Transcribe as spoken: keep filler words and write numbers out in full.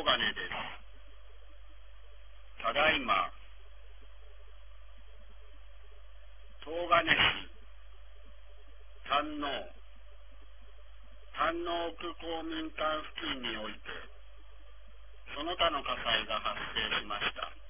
東金です。ただいま、東金市山王、山王区公民館付近において、その他の火災が発生しました。